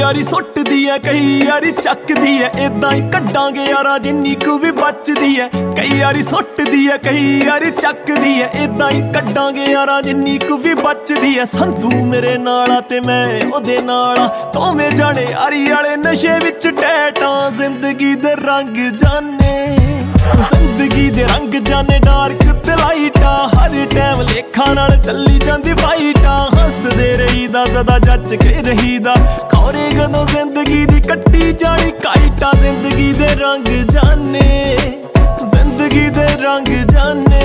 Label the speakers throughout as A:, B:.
A: यारी सुटदी है कई यारी चकदी है, इदां ही कड्डांगे यारा जिन्नी कु भी बचदी है। कई यारी सुटदी है कई यारी चकदी है, इदां ही कड्डांगे यारा जिन्नी कु भी बचदी है। संधू मेरे नाला ते मैं ओदे नाला, दोवें जाने यारी वाले नशे विच टैटां। जिंदगी दे रंग जाने, जिंदगी दे रंग जाने, डार्क ते लाइटा, हर टाइम लेखा नाल चली जांदी फाइटा। हसदे रहीदा सदा जच के रहीदा, खौरे कदों जिंदगी दी कट्टी जानी काइटा। जिंदगी दे रंग जाने, जिंदगी दे रंग जाने।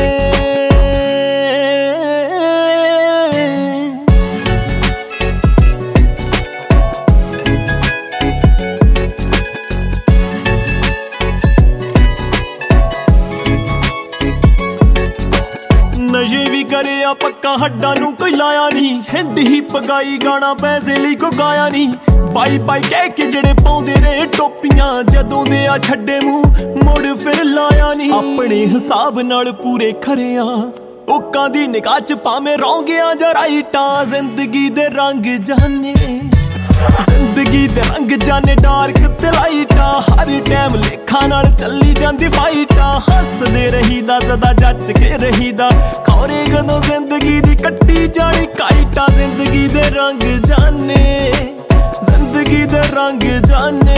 A: नशे भी करे आ पक्का हड्डा नू कोई लाया नहीं, हिंद ही पगाई गाना पैसे ਲਈ को गाया नहीं। बाई बाई कह के जड़े पाउंदे रहे टोपियां, जदों दे आ छड्डे मुंह मुड़ फिर लाया नहीं। अपने हिसाब नाल पूरे खरे आ, लोकां दी निगाह च भावें रौंगियां जा राइटा। जिंदगी दे रंग जाने, जिंदगी दे रंग जाने, डार्क ते लाइटा, हर टाइम लेखा नाल चली जांदी फाइटा। हसदे रहीदा सदा जच के रहीदा, खौरे कदों जिंदगी दी कट्टी जानी काइटा। जिंदगी दे रंग जाने, जिंदगी दे रंग जाने।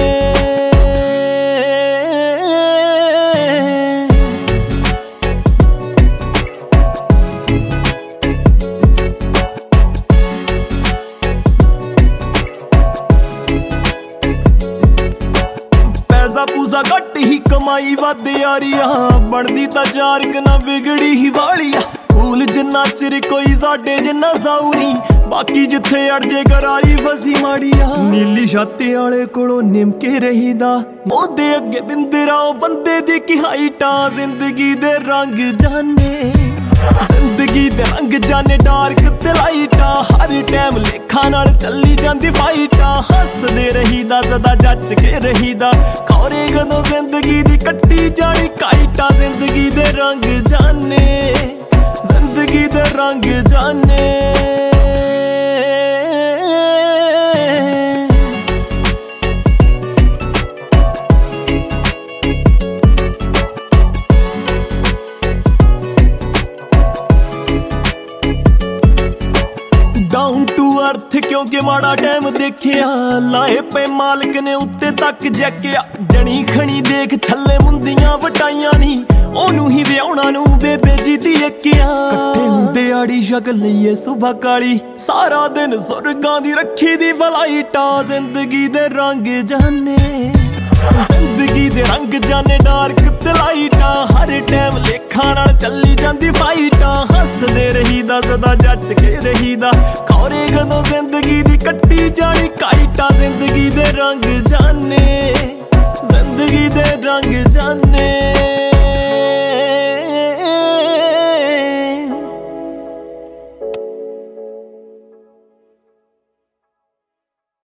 A: पूजा घट ही कमाई वध यारिया, बनदी तां चार कना बिगड़ी ही वालिया। फूल जिन्ना चिर कोई साडे जिन्ना साउरी, बाकी जिथे अड़जे करारी फसी माड़िया। नीली छाती आले कोलों निमके रहीदा, ओदे अगे बिंदरा बंदे दी की हाइटा। जिंदगी दे रंग जाने, जिंदगी दे रंग जाने, डार्क ते लाइटा, हर टाइम लेखा नाल चली जांदी फाइटा। हसदे रहीदा सदा जच के रहीदा, खौरे कदों जिंदगी दी कट्टी जानी काइटा। जिंदगी दे रंग जाने, जिंदगी दे रंग जाने। डाउन टू अर्थ क्योंकि माड़ा टाइम देखिया, लाए पे मालिक ने उत्ते तक जैकिया। जनी खनी देख छल्ले मुंदियां वटाइयां नहीं, ओनू ही व्याहुणा नू बेबे जी दी अक्किया। कट्ठे हुंदे आड़ी शक्ल लईए सुबह काली, सारा दिन सुरगां दी रखी दी फलाइटा। जिंदगी दे रंग जाने, जिंदगी दे रंग जाने, डार्क ते लाइटा, हर टाइम लेखा नाल चली जांदी फाइटा। हसदे रहीदा सदा जच के रहीदा, खौरे कदों जिंदगी दी कट्टी जानी काइटा। जिंदगी दे रंग जाने, जिंदगी दे रंग जाने।